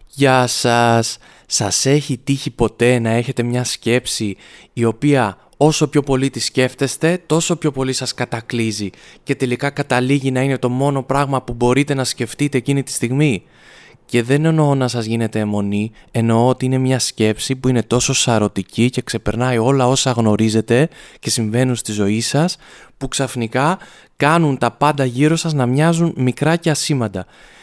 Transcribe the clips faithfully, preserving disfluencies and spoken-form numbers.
Γεια σας! Σας έχει τύχει ποτέ να έχετε μια σκέψη η οποία όσο πιο πολύ τη σκέφτεστε, τόσο πιο πολύ σας κατακλείζει και τελικά καταλήγει να είναι το μόνο πράγμα που μπορείτε να σκεφτείτε εκείνη τη στιγμή? Και δεν εννοώ να σας γίνεται αιμονή, εννοώ ότι είναι μια σκέψη που είναι τόσο σαρωτική και ξεπερνάει όλα όσα γνωρίζετε και συμβαίνουν στη ζωή σας, που ξαφνικά κάνουν τα πάντα γύρω σας να μοιάζουν μικρά και ασήμαντα.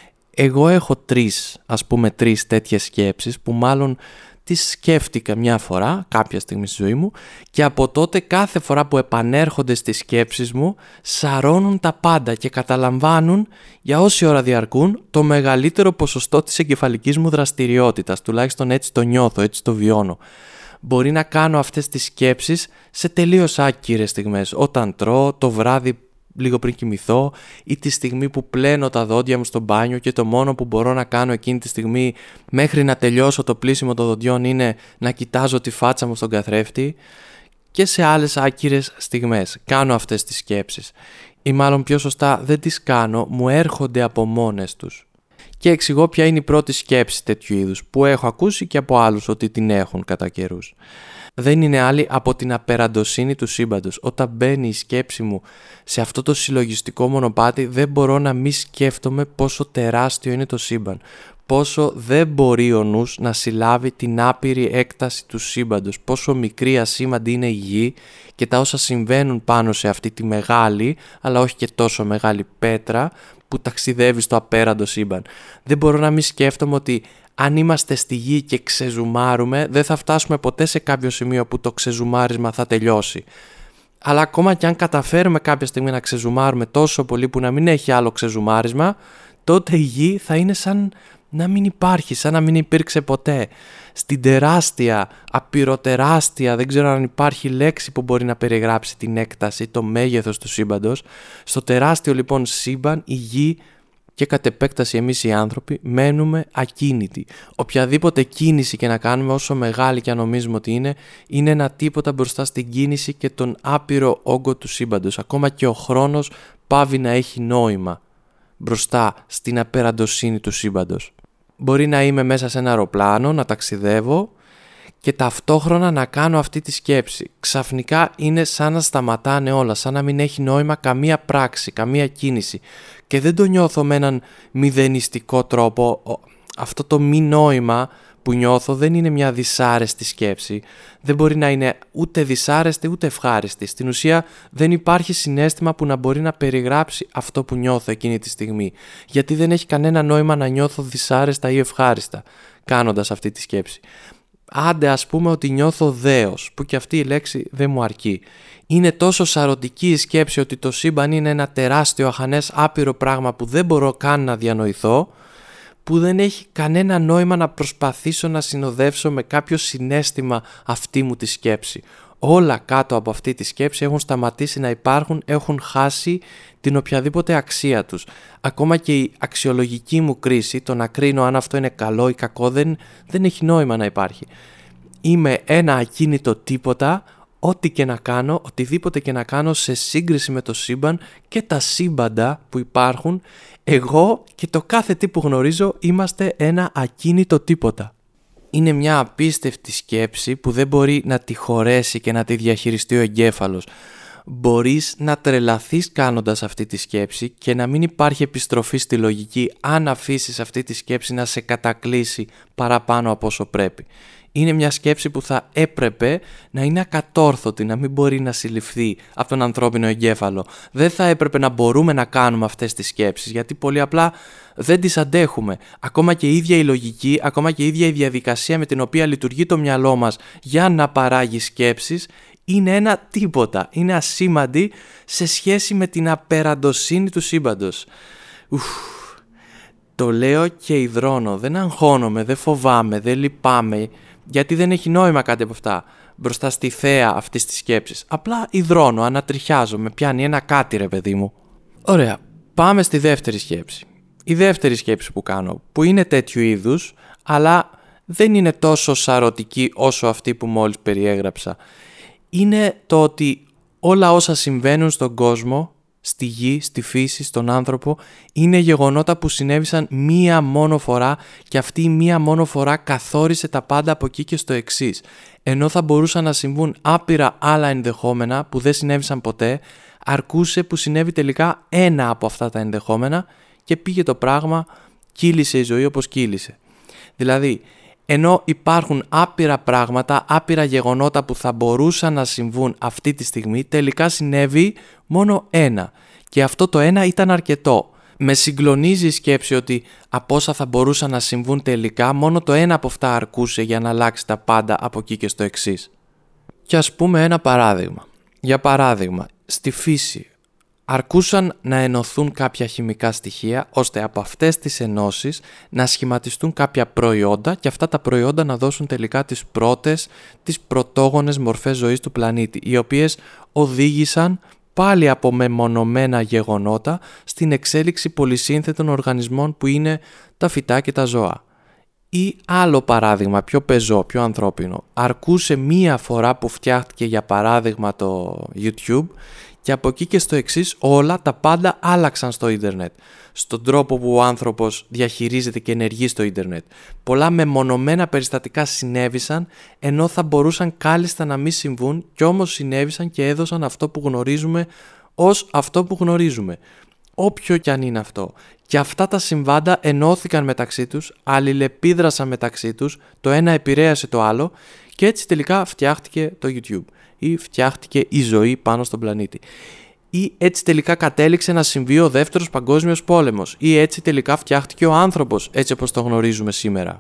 Εγώ έχω τρεις, ας πούμε τρεις τέτοιες σκέψεις που μάλλον τις σκέφτηκα μια φορά, κάποια στιγμή στη ζωή μου, και από τότε κάθε φορά που επανέρχονται στις σκέψεις μου σαρώνουν τα πάντα και καταλαμβάνουν για όση ώρα διαρκούν το μεγαλύτερο ποσοστό της εγκεφαλικής μου δραστηριότητας, τουλάχιστον έτσι το νιώθω, έτσι το βιώνω. Μπορεί να κάνω αυτές τις σκέψεις σε τελείως άκυρες στιγμές, όταν τρώω, το βράδυ λίγο πριν κοιμηθώ, ή τη στιγμή που πλένω τα δόντια μου στο μπάνιο και το μόνο που μπορώ να κάνω εκείνη τη στιγμή μέχρι να τελειώσω το πλύσιμο των δοντιών είναι να κοιτάζω τη φάτσα μου στον καθρέφτη, και σε άλλες άκυρες στιγμές κάνω αυτές τις σκέψεις, ή μάλλον πιο σωστά δεν τις κάνω, μου έρχονται από μόνες τους. Και εξηγώ ποια είναι η πρώτη σκέψη τέτοιου είδους που έχω ακούσει και από άλλους ότι την έχουν κατά καιρούς. Δεν είναι άλλη από την απεραντοσύνη του σύμπαντος. Όταν μπαίνει η σκέψη μου σε αυτό το συλλογιστικό μονοπάτι, δεν μπορώ να μη σκέφτομαι πόσο τεράστιο είναι το σύμπαν. Πόσο δεν μπορεί ο νους να συλλάβει την άπειρη έκταση του σύμπαντος. Πόσο μικρή ασήμαντη είναι η γη και τα όσα συμβαίνουν πάνω σε αυτή τη μεγάλη, αλλά όχι και τόσο μεγάλη πέτρα που ταξιδεύει στο απέραντο σύμπαν. Δεν μπορώ να μη σκέφτομαι ότι αν είμαστε στη γη και ξεζουμάρουμε, δεν θα φτάσουμε ποτέ σε κάποιο σημείο που το ξεζουμάρισμα θα τελειώσει. Αλλά ακόμα και αν καταφέρουμε κάποια στιγμή να ξεζουμάρουμε τόσο πολύ που να μην έχει άλλο ξεζουμάρισμα, τότε η γη θα είναι σαν να μην υπάρχει, σαν να μην υπήρξε ποτέ. Στην τεράστια, απειροτεράστια, δεν ξέρω αν υπάρχει λέξη που μπορεί να περιγράψει την έκταση, το μέγεθος του σύμπαντος, στο τεράστιο λοιπόν σύμπαν η γη και κατ' επέκταση εμείς οι άνθρωποι μένουμε ακίνητοι. Οποιαδήποτε κίνηση και να κάνουμε, όσο μεγάλη και αν νομίζουμε ότι είναι, είναι ένα τίποτα μπροστά στην κίνηση και τον άπειρο όγκο του σύμπαντος. Ακόμα και ο χρόνος πάβει να έχει νόημα μπροστά στην απεραντοσύνη του σύμπαντος. Μπορεί να είμαι μέσα σε ένα αεροπλάνο, να ταξιδεύω και ταυτόχρονα να κάνω αυτή τη σκέψη. Ξαφνικά είναι σαν να σταματάνε όλα, σαν να μην έχει νόημα καμία πράξη, καμία κίνηση. Και δεν το νιώθω με έναν μηδενιστικό τρόπο. Αυτό το μη νόημα που νιώθω δεν είναι μια δυσάρεστη σκέψη. Δεν μπορεί να είναι ούτε δυσάρεστη ούτε ευχάριστη. Στην ουσία δεν υπάρχει συναίσθημα που να μπορεί να περιγράψει αυτό που νιώθω εκείνη τη στιγμή. Γιατί δεν έχει κανένα νόημα να νιώθω δυσάρεστα ή ευχάριστα κάνοντας αυτή τη σκέψη. Άντε ας πούμε ότι νιώθω δέος, που και αυτή η λέξη δεν μου αρκεί. Είναι τόσο σαρωτική η σκέψη ότι το σύμπαν είναι ένα τεράστιο αχανές άπειρο πράγμα που δεν μπορώ καν να διανοηθώ, που δεν έχει κανένα νόημα να προσπαθήσω να συνοδεύσω με κάποιο συναίσθημα αυτή μου τη σκέψη. Όλα κάτω από αυτή τη σκέψη έχουν σταματήσει να υπάρχουν, έχουν χάσει την οποιαδήποτε αξία τους. Ακόμα και η αξιολογική μου κρίση, το να κρίνω αν αυτό είναι καλό ή κακό, δεν, δεν έχει νόημα να υπάρχει. Είμαι ένα ακίνητο τίποτα, ό,τι και να κάνω, οτιδήποτε και να κάνω σε σύγκριση με το σύμπαν και τα σύμπαντα που υπάρχουν, εγώ και το κάθε τι που γνωρίζω είμαστε ένα ακίνητο τίποτα. Είναι μια απίστευτη σκέψη που δεν μπορεί να τη χωρέσει και να τη διαχειριστεί ο εγκέφαλος. Μπορείς να τρελαθείς κάνοντας αυτή τη σκέψη και να μην υπάρχει επιστροφή στη λογική αν αφήσεις αυτή τη σκέψη να σε κατακλείσει παραπάνω από όσο πρέπει. Είναι μια σκέψη που θα έπρεπε να είναι ακατόρθωτη, να μην μπορεί να συλληφθεί από τον ανθρώπινο εγκέφαλο. Δεν θα έπρεπε να μπορούμε να κάνουμε αυτές τις σκέψεις, γιατί πολύ απλά δεν τις αντέχουμε. Ακόμα και η ίδια η λογική, ακόμα και η ίδια η διαδικασία με την οποία λειτουργεί το μυαλό μας για να παράγει σκέψεις, είναι ένα τίποτα, είναι ασήμαντη σε σχέση με την απεραντοσύνη του σύμπαντος. Ουφ. Το λέω και υδρώνω, δεν αγχώνομαι, δεν φοβάμαι, δεν λυπάμαι, γιατί δεν έχει νόημα κάτι από αυτά μπροστά στη θέα αυτής της σκέψης. Απλά υδρώνω, ανατριχιάζω, με πιάνει ένα κάτι ρε παιδί μου. Ωραία, πάμε στη δεύτερη σκέψη. Η δεύτερη σκέψη που κάνω, που είναι τέτοιου είδους, αλλά δεν είναι τόσο σαρωτική όσο αυτή που μόλις περιέγραψα. Είναι το ότι όλα όσα συμβαίνουν στον κόσμο στη γη, στη φύση, στον άνθρωπο, είναι γεγονότα που συνέβησαν μία μόνο φορά και αυτή η μία μόνο φορά καθόρισε τα πάντα από εκεί και στο εξής. Ενώ θα μπορούσαν να συμβούν άπειρα άλλα ενδεχόμενα που δεν συνέβησαν ποτέ, αρκούσε που συνέβη τελικά ένα από αυτά τα ενδεχόμενα και πήγε το πράγμα, κύλησε η ζωή όπως κύλησε. Δηλαδή, ενώ υπάρχουν άπειρα πράγματα, άπειρα γεγονότα που θα μπορούσαν να συμβούν αυτή τη στιγμή, τελικά συνέβη μόνο ένα. Και αυτό το ένα ήταν αρκετό. Με συγκλονίζει η σκέψη ότι από όσα θα μπορούσαν να συμβούν τελικά, μόνο το ένα από αυτά αρκούσε για να αλλάξει τα πάντα από εκεί και στο εξής. Και ας πούμε ένα παράδειγμα. Για παράδειγμα, στη φύση αρκούσαν να ενωθούν κάποια χημικά στοιχεία ώστε από αυτές τις ενώσεις να σχηματιστούν κάποια προϊόντα και αυτά τα προϊόντα να δώσουν τελικά τις πρώτες, τις πρωτόγονες μορφές ζωής του πλανήτη, οι οποίες οδήγησαν πάλι από μεμονωμένα γεγονότα στην εξέλιξη πολυσύνθετων οργανισμών που είναι τα φυτά και τα ζώα. Ή άλλο παράδειγμα, πιο πεζό, πιο ανθρώπινο, αρκούσε μία φορά που φτιάχτηκε για παράδειγμα το YouTube και από εκεί και στο εξής όλα τα πάντα άλλαξαν στο ίντερνετ, στον τρόπο που ο άνθρωπος διαχειρίζεται και ενεργεί στο ίντερνετ. Πολλά μεμονωμένα περιστατικά συνέβησαν ενώ θα μπορούσαν κάλλιστα να μην συμβούν και όμως συνέβησαν και έδωσαν αυτό που γνωρίζουμε ως αυτό που γνωρίζουμε. Όποιο κι αν είναι αυτό. Και αυτά τα συμβάντα ενώθηκαν μεταξύ τους, αλληλεπίδρασαν μεταξύ τους, το ένα επηρέασε το άλλο και έτσι τελικά φτιάχτηκε το YouTube ή φτιάχτηκε η ζωή πάνω στον πλανήτη. Ή έτσι τελικά κατέληξε να συμβεί ο δεύτερος παγκόσμιος πόλεμος ή έτσι τελικά φτιάχτηκε ο άνθρωπος έτσι όπως το γνωρίζουμε σήμερα.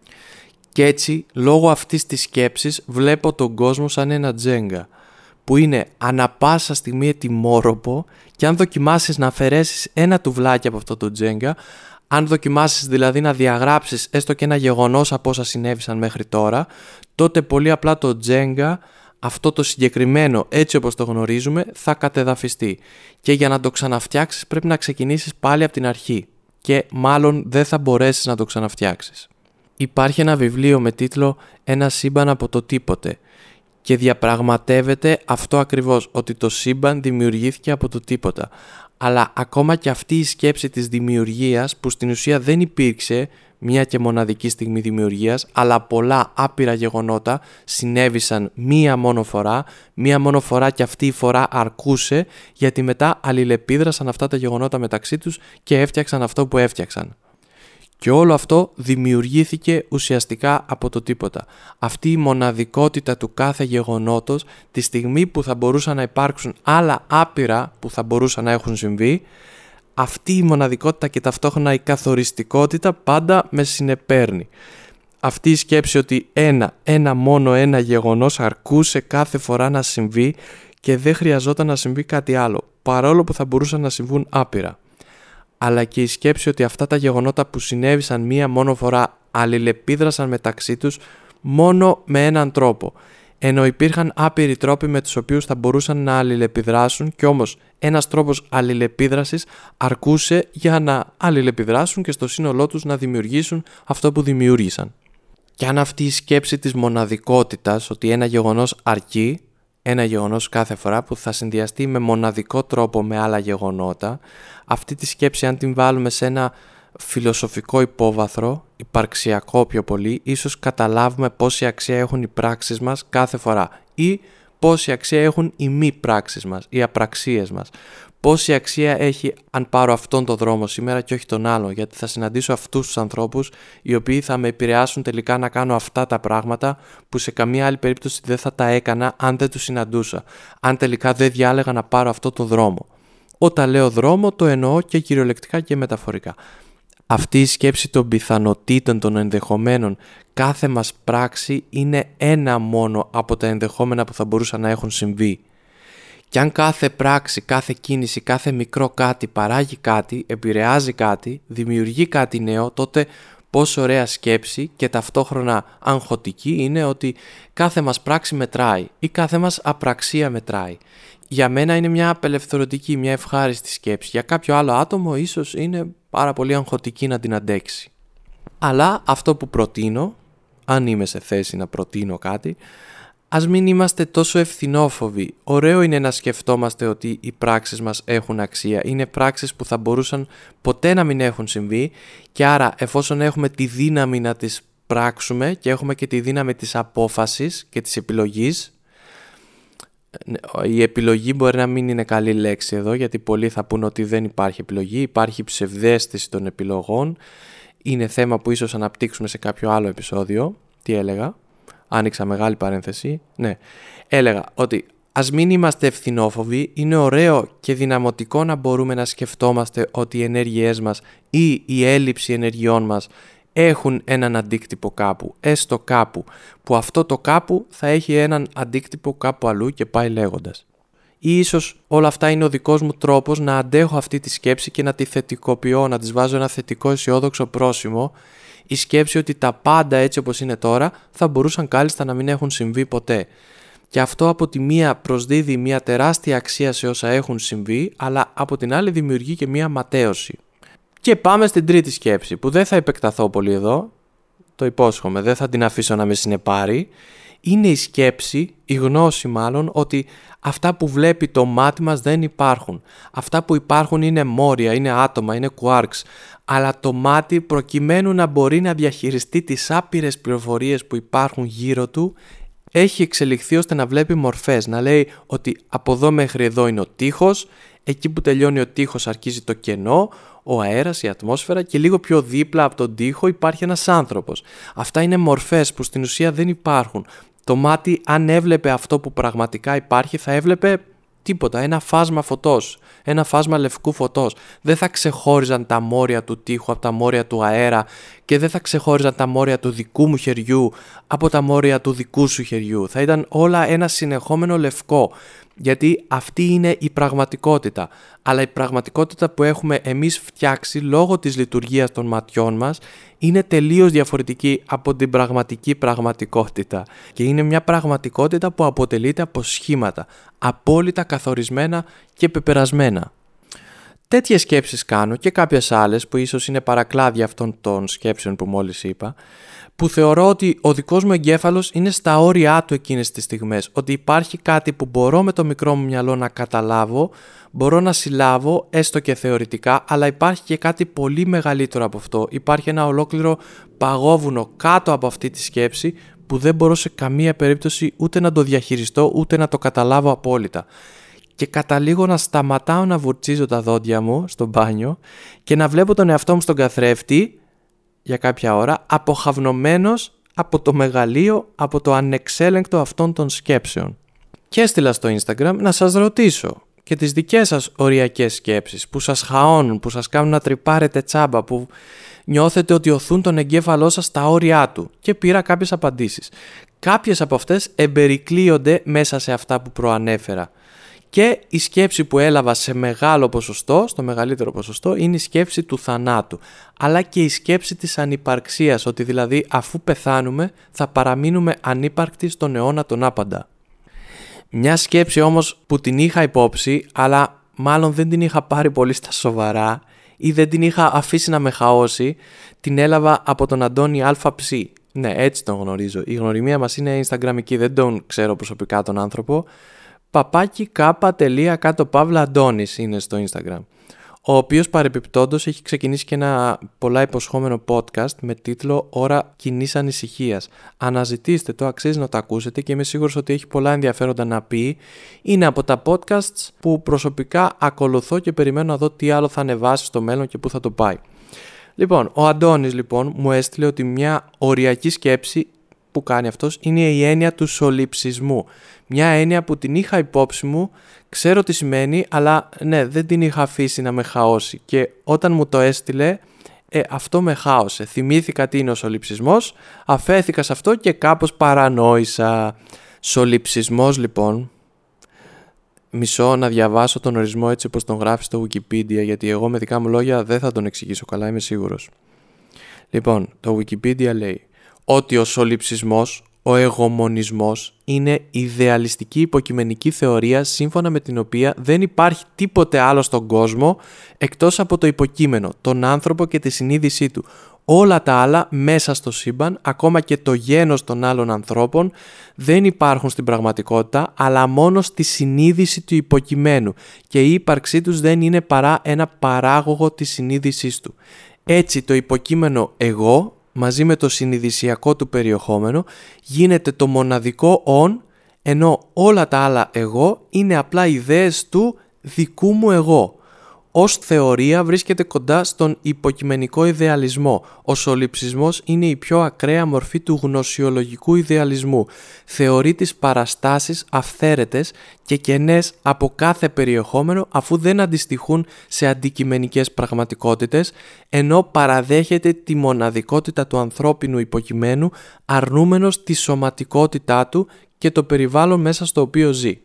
Και έτσι, λόγω αυτής της σκέψης, βλέπω τον κόσμο σαν ένα τζέγκα που είναι ανα πάσα στιγμή ετοιμόρροπο και αν δοκιμάσεις να αφαιρέσεις ένα τουβλάκι από αυτό το τζέγκα, αν δοκιμάσεις δηλαδή να διαγράψεις έστω και ένα γεγονός από όσα συνέβησαν μέχρι τώρα, τότε πολύ απλά το τζέγκα, αυτό το συγκεκριμένο έτσι όπως το γνωρίζουμε, θα κατεδαφιστεί. Και για να το ξαναφτιάξεις πρέπει να ξεκινήσεις πάλι από την αρχή και μάλλον δεν θα μπορέσεις να το ξαναφτιάξεις. Υπάρχει ένα βιβλίο με τίτλο «Ένα σύμπαν από το τίποτε» και διαπραγματεύεται αυτό ακριβώς, ότι το σύμπαν δημιουργήθηκε από το τίποτα. Αλλά ακόμα και αυτή η σκέψη της δημιουργίας που στην ουσία δεν υπήρξε μια και μοναδική στιγμή δημιουργίας, αλλά πολλά άπειρα γεγονότα συνέβησαν μία μόνο φορά, μία μόνο φορά και αυτή η φορά αρκούσε γιατί μετά αλληλεπίδρασαν αυτά τα γεγονότα μεταξύ τους και έφτιαξαν αυτό που έφτιαξαν. Και όλο αυτό δημιουργήθηκε ουσιαστικά από το τίποτα. Αυτή η μοναδικότητα του κάθε γεγονότος, τη στιγμή που θα μπορούσαν να υπάρξουν άλλα άπειρα που θα μπορούσαν να έχουν συμβεί, αυτή η μοναδικότητα και ταυτόχρονα η καθοριστικότητα πάντα με συνεπέρνει. Αυτή η σκέψη ότι ένα, ένα μόνο ένα γεγονός αρκούσε κάθε φορά να συμβεί και δεν χρειαζόταν να συμβεί κάτι άλλο, παρόλο που θα μπορούσαν να συμβούν άπειρα. Αλλά και η σκέψη ότι αυτά τα γεγονότα που συνέβησαν μία μόνο φορά αλληλεπίδρασαν μεταξύ τους μόνο με έναν τρόπο. Ενώ υπήρχαν άπειροι τρόποι με τους οποίους θα μπορούσαν να αλληλεπιδράσουν και όμως ένας τρόπος αλληλεπίδρασης αρκούσε για να αλληλεπιδράσουν και στο σύνολό τους να δημιουργήσουν αυτό που δημιούργησαν. Και αν αυτή η σκέψη της μοναδικότητας, ότι ένα γεγονός αρκεί, ένα γεγονός κάθε φορά που θα συνδυαστεί με μοναδικό τρόπο με άλλα γεγονότα, αυτή τη σκέψη αν την βάλουμε σε ένα φιλοσοφικό υπόβαθρο, υπαρξιακό πιο πολύ, ίσως καταλάβουμε πόση αξία έχουν οι πράξεις μας κάθε φορά ή πόση αξία έχουν οι μη πράξεις μας, οι απραξίες μας. Πόση αξία έχει αν πάρω αυτόν τον δρόμο σήμερα και όχι τον άλλο, γιατί θα συναντήσω αυτούς τους ανθρώπους οι οποίοι θα με επηρεάσουν τελικά να κάνω αυτά τα πράγματα που σε καμία άλλη περίπτωση δεν θα τα έκανα αν δεν τους συναντούσα, αν τελικά δεν διάλεγα να πάρω αυτό τον δρόμο. Όταν λέω δρόμο το εννοώ και κυριολεκτικά και μεταφορικά. Αυτή η σκέψη των πιθανοτήτων, των ενδεχομένων, κάθε μας πράξη είναι ένα μόνο από τα ενδεχόμενα που θα μπορούσαν να έχουν συμβεί. Και αν κάθε πράξη, κάθε κίνηση, κάθε μικρό κάτι παράγει κάτι, επηρεάζει κάτι, δημιουργεί κάτι νέο, τότε πόσο ωραία σκέψη και ταυτόχρονα αγχωτική είναι ότι κάθε μας πράξη μετράει ή κάθε μας απραξία μετράει. Για μένα είναι μια απελευθερωτική, μια ευχάριστη σκέψη. Για κάποιο άλλο άτομο ίσως είναι πάρα πολύ αγχωτική να την αντέξει. Αλλά αυτό που προτείνω, αν είμαι σε θέση να προτείνω κάτι, ας μην είμαστε τόσο ευθυνόφοβοι. Ωραίο είναι να σκεφτόμαστε ότι οι πράξεις μας έχουν αξία. Είναι πράξεις που θα μπορούσαν ποτέ να μην έχουν συμβεί και άρα εφόσον έχουμε τη δύναμη να τις πράξουμε και έχουμε και τη δύναμη της απόφασης και της επιλογής. Η επιλογή μπορεί να μην είναι καλή λέξη εδώ, γιατί πολλοί θα πούν ότι δεν υπάρχει επιλογή, υπάρχει ψευδαίσθηση των επιλογών. Είναι θέμα που ίσως αναπτύξουμε σε κάποιο άλλο επεισόδιο. Τι έλεγα? Άνοιξα μεγάλη παρένθεση. Ναι, έλεγα ότι ας μην είμαστε ευθυνόφοβοι. Είναι ωραίο και δυναμωτικό να μπορούμε να σκεφτόμαστε ότι οι ενέργειές μας ή η έλλειψη ενεργειών μας έχουν έναν αντίκτυπο κάπου, έστω κάπου, που αυτό το κάπου θα έχει έναν αντίκτυπο κάπου αλλού και πάει λέγοντας. Ή ίσως όλα αυτά είναι ο δικός μου τρόπος να αντέχω αυτή τη σκέψη και να τη θετικοποιώ, να της βάζω ένα θετικό αισιόδοξο πρόσημο, η σκέψη ότι τα πάντα έτσι όπως είναι τώρα θα μπορούσαν κάλλιστα να μην έχουν συμβεί ποτέ. Και αυτό από τη μία προσδίδει μια τεράστια αξία σε όσα έχουν συμβεί, αλλά από την άλλη δημιουργεί και μια ματέωση. Και πάμε στην τρίτη σκέψη, που δεν θα επεκταθώ πολύ εδώ, το υπόσχομαι, δεν θα την αφήσω να με συνεπάρει. Είναι η σκέψη, η γνώση μάλλον, ότι αυτά που βλέπει το μάτι μας δεν υπάρχουν. Αυτά που υπάρχουν είναι μόρια, είναι άτομα, είναι quarks. Αλλά το μάτι, προκειμένου να μπορεί να διαχειριστεί τις άπειρες πληροφορίες που υπάρχουν γύρω του, έχει εξελιχθεί ώστε να βλέπει μορφές, να λέει ότι από εδώ μέχρι εδώ είναι ο τοίχος, εκεί που τελειώνει ο τοίχος αρχίζει το κενό, ο αέρας, η ατμόσφαιρα και λίγο πιο δίπλα από τον τοίχο υπάρχει ένας άνθρωπος. Αυτά είναι μορφές που στην ουσία δεν υπάρχουν. Το μάτι, αν έβλεπε αυτό που πραγματικά υπάρχει, θα έβλεπε τίποτα, ένα φάσμα φωτός, ένα φάσμα λευκού φωτός. Δεν θα ξεχώριζαν τα μόρια του τοίχου από τα μόρια του αέρα και δεν θα ξεχώριζαν τα μόρια του δικού μου χεριού από τα μόρια του δικού σου χεριού. Θα ήταν όλα ένα συνεχόμενο λευκό, γιατί αυτή είναι η πραγματικότητα. Αλλά η πραγματικότητα που έχουμε εμείς φτιάξει λόγω της λειτουργίας των ματιών μας είναι τελείως διαφορετική από την πραγματική πραγματικότητα. Και είναι μια πραγματικότητα που αποτελείται από σχήματα, απόλυτα καθορισμένα και πεπερασμένα. Τέτοιες σκέψεις κάνω και κάποιες άλλες που ίσως είναι παρακλάδια αυτών των σκέψεων που μόλις είπα, που θεωρώ ότι ο δικός μου εγκέφαλος είναι στα όρια του εκείνες τις στιγμές, ότι υπάρχει κάτι που μπορώ με το μικρό μου μυαλό να καταλάβω, μπορώ να συλλάβω έστω και θεωρητικά, αλλά υπάρχει και κάτι πολύ μεγαλύτερο από αυτό. Υπάρχει ένα ολόκληρο παγόβουνο κάτω από αυτή τη σκέψη που δεν μπορώ σε καμία περίπτωση ούτε να το διαχειριστώ ούτε να το καταλάβω απόλυτα. Και καταλήγω να σταματάω να βουρτσίζω τα δόντια μου στο μπάνιο και να βλέπω τον εαυτό μου στον καθρέφτη για κάποια ώρα, αποχαυνομένος από το μεγαλείο, από το ανεξέλεγκτο αυτών των σκέψεων. Και έστειλα στο Instagram να σας ρωτήσω και τις δικές σας οριακές σκέψεις που σας χαώνουν, που σας κάνουν να τρυπάρετε τσάμπα, που νιώθετε ότι οθούν τον εγκέφαλό σας στα όρια του, και πήρα κάποιες απαντήσεις. Κάποιες από αυτές εμπερικλείονται μέσα σε αυτά που προανέφερα. Και η σκέψη που έλαβα σε μεγάλο ποσοστό, στο μεγαλύτερο ποσοστό, είναι η σκέψη του θανάτου. Αλλά και η σκέψη της ανυπαρξίας, ότι δηλαδή αφού πεθάνουμε θα παραμείνουμε ανύπαρκτοι στον αιώνα τον άπαντα. Μια σκέψη όμως που την είχα υπόψη, αλλά μάλλον δεν την είχα πάρει πολύ στα σοβαρά ή δεν την είχα αφήσει να με χαώσει, την έλαβα από τον Αντώνη ΑΨ. Ναι, έτσι τον γνωρίζω. Η γνωριμία μας είναι Instagramική, δεν τον ξέρω προσωπικά τον άνθρωπο. Παπάκι κάπα τελεία κάτω παύλα Αντώνης είναι στο Instagram, ο οποίος παρεπιπτόντως έχει ξεκινήσει και ένα πολλά υποσχόμενο podcast με τίτλο «Ώρα κοινής ανησυχίας». Αναζητήστε το, αξίζει να το ακούσετε και είμαι σίγουρος ότι έχει πολλά ενδιαφέροντα να πει. Είναι από τα podcasts που προσωπικά ακολουθώ και περιμένω να δω τι άλλο θα ανεβάσει στο μέλλον και πού θα το πάει. Λοιπόν, ο Αντώνης λοιπόν μου έστειλε ότι μια οριακή σκέψη που κάνει αυτός είναι η έννοια του σολιψισμού. Μια έννοια που την είχα υπόψη μου, ξέρω τι σημαίνει, αλλά ναι, δεν την είχα αφήσει να με χαώσει. Και όταν μου το έστειλε, ε, αυτό με χάωσε. Θυμήθηκα τι είναι ο σολιψισμός, αφέθηκα σε αυτό και κάπως παρανόησα. Σολιψισμός λοιπόν, μισώ να διαβάσω τον ορισμό έτσι όπως τον γράφει στο Wikipedia, γιατί εγώ με δικά μου λόγια δεν θα τον εξηγήσω καλά, είμαι σίγουρος. Λοιπόν, το Wikipedia λέει ότι ο σολιψισμός, Ο εγωμονισμός είναι ιδεαλιστική υποκειμενική θεωρία σύμφωνα με την οποία δεν υπάρχει τίποτε άλλο στον κόσμο εκτός από το υποκείμενο, τον άνθρωπο και τη συνείδησή του. Όλα τα άλλα μέσα στο σύμπαν, ακόμα και το γένος των άλλων ανθρώπων, δεν υπάρχουν στην πραγματικότητα, αλλά μόνο στη συνείδηση του υποκειμένου και η ύπαρξή τους δεν είναι παρά ένα παράγωγο της συνείδησής του. Έτσι το υποκείμενο εγώ, μαζί με το συνειδησιακό του περιεχόμενο, γίνεται το μοναδικό «ον», ενώ όλα τα άλλα εγώ είναι απλά ιδέες του δικού μου εγώ. Ως θεωρία βρίσκεται κοντά στον υποκειμενικό ιδεαλισμό. Ο σολιψισμός είναι η πιο ακραία μορφή του γνωσιολογικού ιδεαλισμού. Θεωρεί τις παραστάσεις αυθαίρετες και κενές από κάθε περιεχόμενο αφού δεν αντιστοιχούν σε αντικειμενικές πραγματικότητες, ενώ παραδέχεται τη μοναδικότητα του ανθρώπινου υποκειμένου αρνούμενος τη σωματικότητά του και το περιβάλλον μέσα στο οποίο ζει.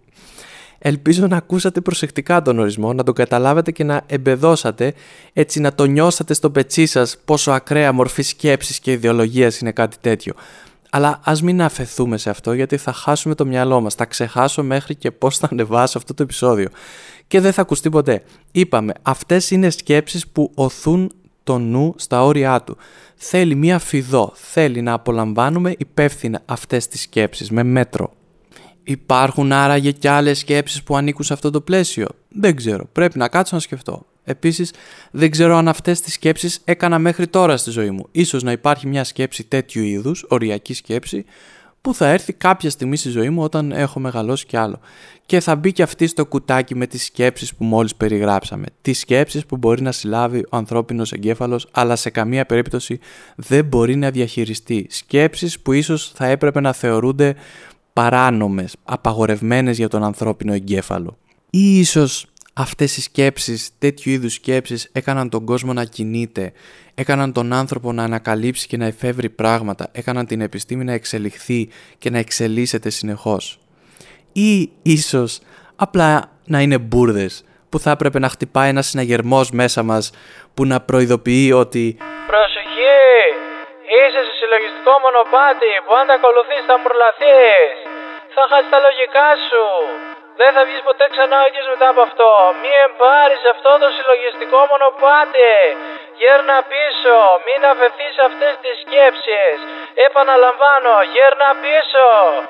Ελπίζω να ακούσατε προσεκτικά τον ορισμό, να τον καταλάβετε και να εμπεδώσατε, έτσι να το νιώσατε στο πετσί σας πόσο ακραία μορφή σκέψης και ιδεολογίας είναι κάτι τέτοιο. Αλλά ας μην αφεθούμε σε αυτό, γιατί θα χάσουμε το μυαλό μας. Θα ξεχάσω μέχρι και πώς θα ανεβάσω αυτό το επεισόδιο. Και δεν θα ακουστεί ποτέ. Είπαμε, αυτές είναι σκέψεις που οθούν το νου στα όρια του. Θέλει μία φιδό, θέλει να απολαμβάνουμε υπεύθυνα αυτές τις σκέψεις, με μέτρο. Υπάρχουν άραγε και άλλες σκέψεις που ανήκουν σε αυτό το πλαίσιο? Δεν ξέρω, πρέπει να κάτσω να σκεφτώ. Επίσης, δεν ξέρω αν αυτές τις σκέψεις έκανα μέχρι τώρα στη ζωή μου. Ίσως να υπάρχει μια σκέψη τέτοιου είδους, οριακή σκέψη, που θα έρθει κάποια στιγμή στη ζωή μου όταν έχω μεγαλώσει κι άλλο. Και θα μπει και αυτή στο κουτάκι με τις σκέψεις που μόλις περιγράψαμε. Τις σκέψεις που μπορεί να συλλάβει ο ανθρώπινος εγκέφαλος, αλλά σε καμία περίπτωση δεν μπορεί να διαχειριστεί. Σκέψεις που ίσως θα έπρεπε να θεωρούνται παράνομες, απαγορευμένες για τον ανθρώπινο εγκέφαλο. Ή ίσως αυτές οι σκέψεις, τέτοιου είδους σκέψεις, έκαναν τον κόσμο να κινείται, έκαναν τον άνθρωπο να ανακαλύψει και να εφεύρει πράγματα, έκαναν την επιστήμη να εξελιχθεί και να εξελίσσεται συνεχώς. Ή ίσως απλά να είναι μπουρδες, που θα έπρεπε να χτυπάει ένας συναγερμός μέσα μας που να προειδοποιεί ότι «Προσοχή! Είσαι σε συλλογιστικό μονοπάτι που αν τα ακολουθείς θα μουρλαθείς. Θα χάσεις τα λογικά σου. Δεν θα βγεις ποτέ ξανά ο ίδιος μετά από αυτό. Μη εμπάρεις αυτό το συλλογιστικό μονοπάτι. Γέρνα πίσω. Μην αφαιθείς σε αυτές τις σκέψεις. Επαναλαμβάνω, γέρνα πίσω».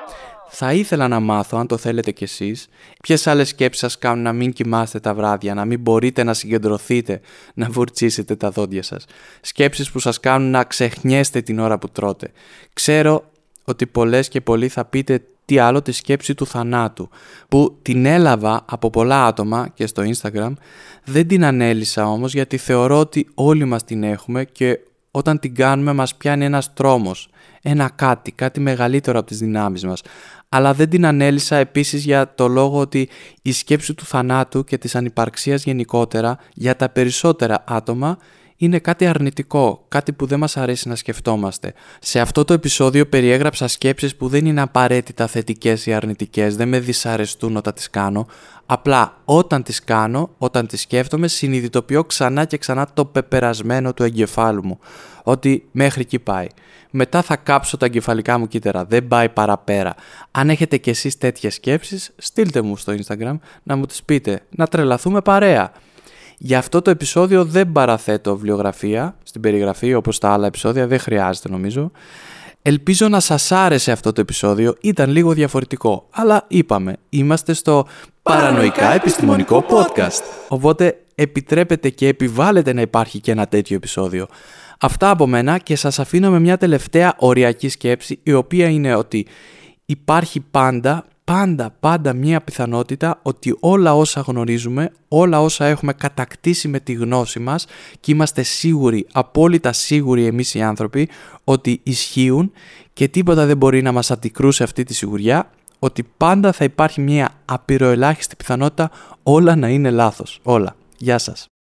Θα ήθελα να μάθω, αν το θέλετε κι εσείς, ποιες άλλες σκέψεις σας κάνουν να μην κοιμάστε τα βράδια, να μην μπορείτε να συγκεντρωθείτε, να βουρτσίσετε τα δόντια σας. Σκέψεις που σας κάνουν να ξεχνιέστε την ώρα που τρώτε. Ξέρω ότι πολλές και πολλοί θα πείτε τι άλλο τη σκέψη του θανάτου, που την έλαβα από πολλά άτομα και στο Instagram, δεν την ανέλησα όμως γιατί θεωρώ ότι όλοι μας την έχουμε και όταν την κάνουμε μας πιάνει ένας τρόμος, ένα κάτι, κάτι μεγαλύτερο από τις δυνάμεις μας. Αλλά δεν την ανέλησα επίσης για το λόγο ότι η σκέψη του θανάτου και της ανυπαρξίας γενικότερα για τα περισσότερα άτομα είναι κάτι αρνητικό, κάτι που δεν μας αρέσει να σκεφτόμαστε. Σε αυτό το επεισόδιο περιέγραψα σκέψεις που δεν είναι απαραίτητα θετικές ή αρνητικές, δεν με δυσαρεστούν όταν τις κάνω. Απλά όταν τις κάνω, όταν τις σκέφτομαι, συνειδητοποιώ ξανά και ξανά το πεπερασμένο του εγκεφάλου μου. Ότι μέχρι εκεί πάει. Μετά θα κάψω τα εγκεφαλικά μου κύτταρα, δεν πάει παραπέρα. Αν έχετε κι εσείς τέτοιες σκέψεις, στείλτε μου στο Instagram να μου τις πείτε, να τρελαθούμε παρέα. Για αυτό το επεισόδιο δεν παραθέτω βιβλιογραφία στην περιγραφή όπως τα άλλα επεισόδια, δεν χρειάζεται νομίζω. Ελπίζω να σας άρεσε αυτό το επεισόδιο, ήταν λίγο διαφορετικό, αλλά είπαμε, είμαστε στο Παρανοϊκά Επιστημονικό Podcast. Οπότε επιτρέπετε και επιβάλλετε να υπάρχει και ένα τέτοιο επεισόδιο. Αυτά από μένα και σας αφήνω με μια τελευταία οριακή σκέψη, η οποία είναι ότι υπάρχει πάντα, πάντα, πάντα μια πιθανότητα ότι όλα όσα γνωρίζουμε, όλα όσα έχουμε κατακτήσει με τη γνώση μας και είμαστε σίγουροι, απόλυτα σίγουροι εμείς οι άνθρωποι, ότι ισχύουν και τίποτα δεν μπορεί να μας αντικρούσει αυτή τη σιγουριά, ότι πάντα θα υπάρχει μια απειροελάχιστη πιθανότητα όλα να είναι λάθος. Όλα. Γεια σας.